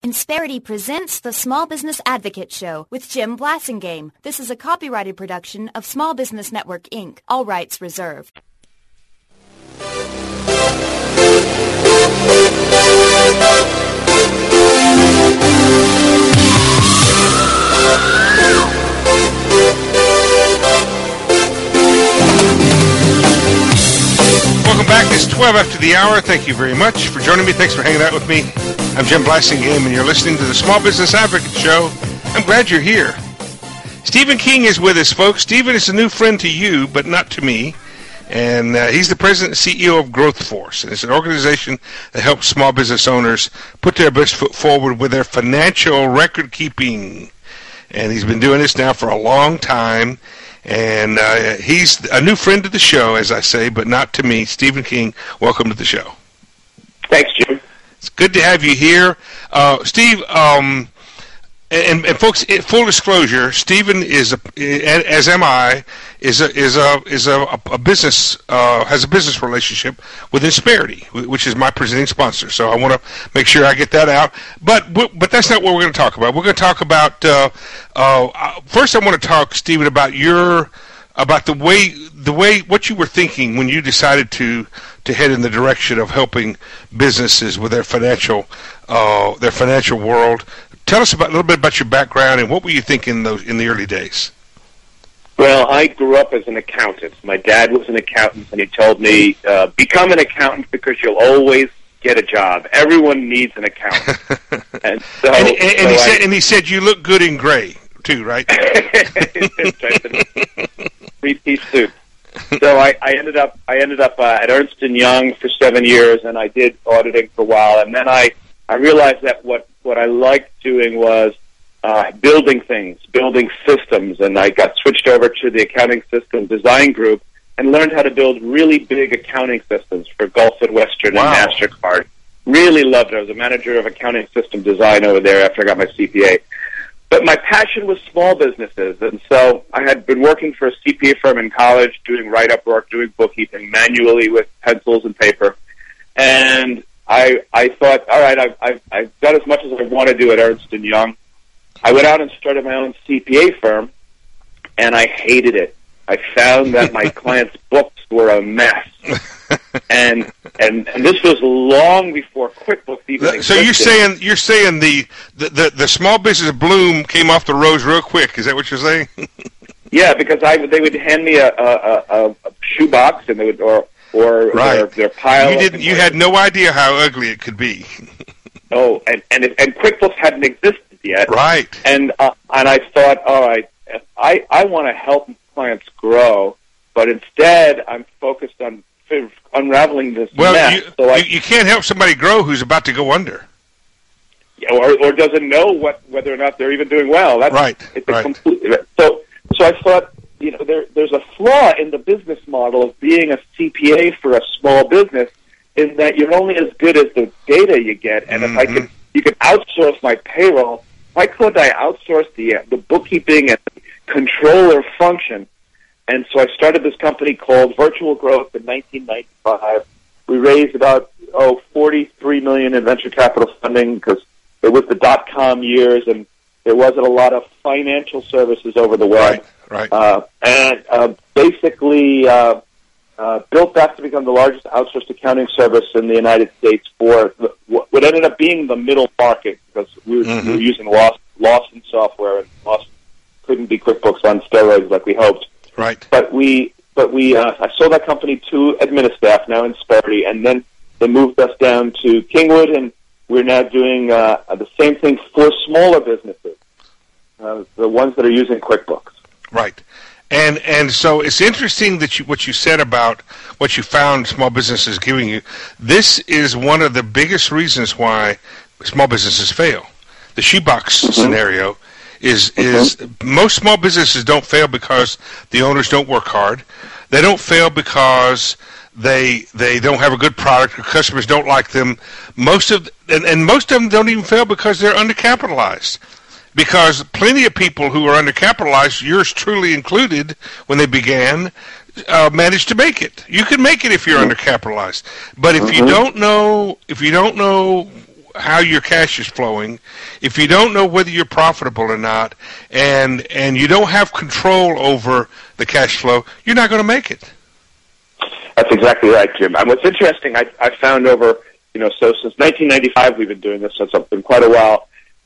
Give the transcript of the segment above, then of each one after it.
Insperity presents the Small Business Advocate Show with Jim Blasingame. This is a copyrighted production of Small Business Network, Inc. All rights reserved. Welcome back. It's 12 after the hour. Thank you very much for joining me. Thanks for hanging out with me. I'm Jim Blasingame, and you're listening to the Small Business Advocate Show. I'm glad you're here. Stephen King is with us, folks. Stephen is a new friend to you, but not to me. And he's the president and CEO of Growth Force. And it's an organization that helps small business owners put their best foot forward with their financial record keeping. And he's been doing this now for a long time. And he's a new friend to the show, as I say, but not to me. Stephen King, welcome to the show. Thanks, Jim. It's good to have you here. Steve, and folks, full disclosure, Stephen is, as am I, has a business relationship with Insperity, which is my presenting sponsor. So I want to make sure I get that out. But that's not what we're going to talk about. We're going to talk about first. I want to talk, Stephen, about the way what you were thinking when you decided to head in the direction of helping businesses with their financial world. Tell us a little bit about your background and what were you thinking in the early days? Well, I grew up as an accountant. My dad was an accountant, and he told me, become an accountant because you'll always get a job. Everyone needs an accountant. And so, he said you look good in gray too, right? Three-piece suit. So I ended up at Ernst & Young for 7 years, and I did auditing for a while, and then I realized that what I liked doing was building things, building systems, and I got switched over to the accounting system design group and learned how to build really big accounting systems for Gulf and Western and MasterCard. Really loved it. I was a manager of accounting system design over there after I got my CPA. But my passion was small businesses, and so I had been working for a CPA firm in college, doing write-up work, doing bookkeeping manually with pencils and paper, and I thought, all right, I've got as much as I want to do at Ernst & Young. I went out and started my own CPA firm, and I hated it. I found that my clients' books were a mess, and this was long before QuickBooks even existed. So you're saying the small business bloom came off the rose real quick? Is that what you're saying? Yeah, because they would hand me a shoebox, and they would or right. their pile. You had no idea how ugly it could be. Oh, and QuickBooks hadn't existed yet. Right. And I thought, all right, I want to help clients grow, but instead I'm focused on unraveling this mess. You can't help somebody grow who's about to go under. Yeah, or doesn't know whether or not they're even doing well. That's right. It's a complete. So I thought, there's a flaw in the business model of being a CPA for a small business, in that you're only as good as the data you get. And if you could outsource my payroll, why couldn't I outsource the bookkeeping and controller function? And so I started this company called Virtual Growth in 1995. We raised about $43 million in venture capital funding because it was the .com years and there wasn't a lot of financial services over the web. Right. And basically built that to become the largest outsourced accounting service in the United States for what ended up being the middle market, because we were using Lawson software, and Lawson couldn't be QuickBooks on steroids like we hoped. Right. But I sold that company to Administaff, now Insperity, and then they moved us down to Kingwood, and we're now doing the same thing for smaller businesses, the ones that are using QuickBooks. Right. And so it's interesting that what you said about what you found small businesses giving you. This is one of the biggest reasons why small businesses fail. The shoebox scenario is most small businesses don't fail because the owners don't work hard. They don't fail because they don't have a good product or customers don't like them. Most of them don't even fail because they're undercapitalized. Because plenty of people who are undercapitalized, yours truly included, when they began, managed to make it. You can make it if you're undercapitalized, but if you don't know how your cash is flowing, if you don't know whether you're profitable or not, and you don't have control over the cash flow, you're not going to make it. That's exactly right, Jim. And what's interesting, I found over, so since 1995 we've been doing this, so it's been quite a while.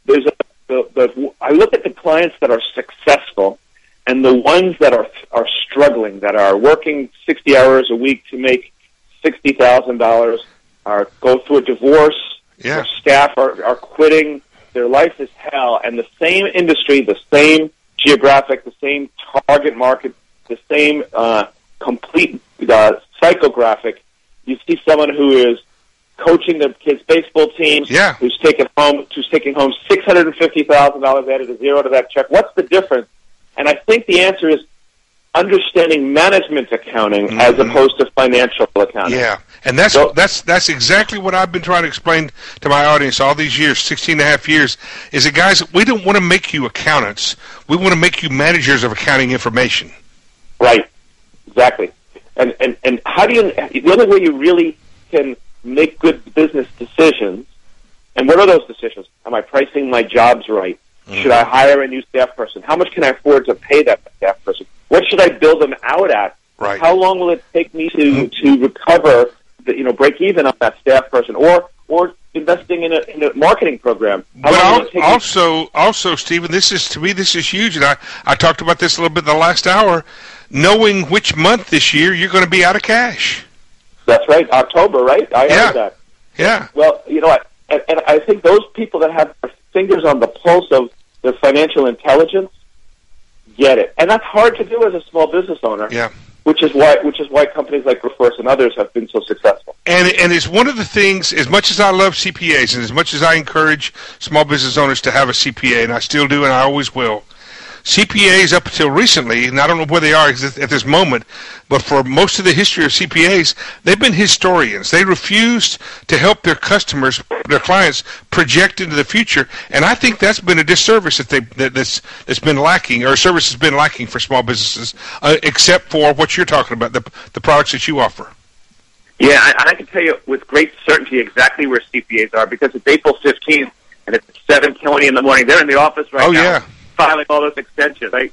I look at the clients that are successful and the ones that are struggling, that are working 60 hours a week to make $60,000, are go through a divorce, their staff are quitting, their life is hell, and the same industry, the same geographic, the same target market, the same complete psychographic. You see someone who is coaching the kids' baseball teams, who's taking home $650,000 added a zero to that check. What's the difference? And I think the answer is understanding management accounting as opposed to financial accounting. Yeah, and that's exactly what I've been trying to explain to my audience all these years, 16 and a half years, is that, guys, we don't want to make you accountants. We want to make you managers of accounting information. Right, exactly. And how do the only way you really can make good business decisions, and what are those decisions? Am I pricing my jobs right? Should I hire a new staff person? How much can I afford to pay that staff person? What should I build them out at? Right. How long will it take me to recover, break even on that staff person, or investing in a marketing program? Also, Stephen, this is huge, and I talked about this a little bit in the last hour. Knowing which month this year you're going to be out of cash. That's right, October, right? I heard that. Yeah. Well, and I think those people that have their fingers on the pulse of their financial intelligence get it, and that's hard to do as a small business owner. Yeah. Which is why companies like Reverse and others have been so successful. And it's one of the things, as much as I love CPAs and as much as I encourage small business owners to have a CPA, and I still do and I always will, CPAs up until recently, and I don't know where they are at this moment, but for most of the history of CPAs, they've been historians. They refused to help their customers, their clients, project into the future, and I think that's been a disservice that's been lacking, or a service has been lacking for small businesses, except for what you're talking about, the products that you offer. Yeah, and I can tell you with great certainty exactly where CPAs are, because it's April 15th, and it's 7:20 in the morning. They're in the office right now. Filing all those extensions, right?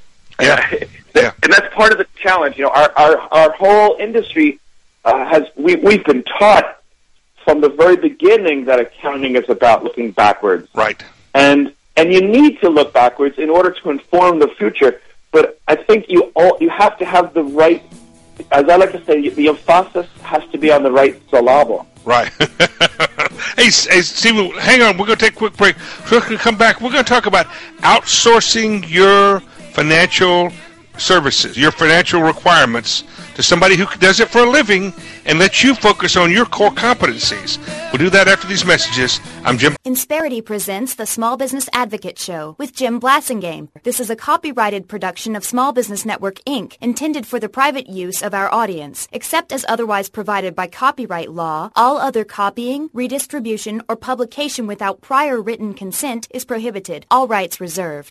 And that's part of the challenge. Our whole industry we've been taught from the very beginning that accounting is about looking backwards. Right. And you need to look backwards in order to inform the future. But I think you have to have the right, as I like to say, the emphasis has to be on the right syllable. Right. Hey, Stephen, hang on. We're going to take a quick break. We're going to come back. We're going to talk about outsourcing your financial services, your financial requirements to somebody who does it for a living and lets you focus on your core competencies. We'll do that after these messages. I'm Jim. Insperity presents the Small Business Advocate Show with Jim Blassingame. This is a copyrighted production of Small Business Network, Inc., intended for the private use of our audience. Except as otherwise provided by copyright law, all other copying, redistribution, or publication without prior written consent is prohibited. All rights reserved.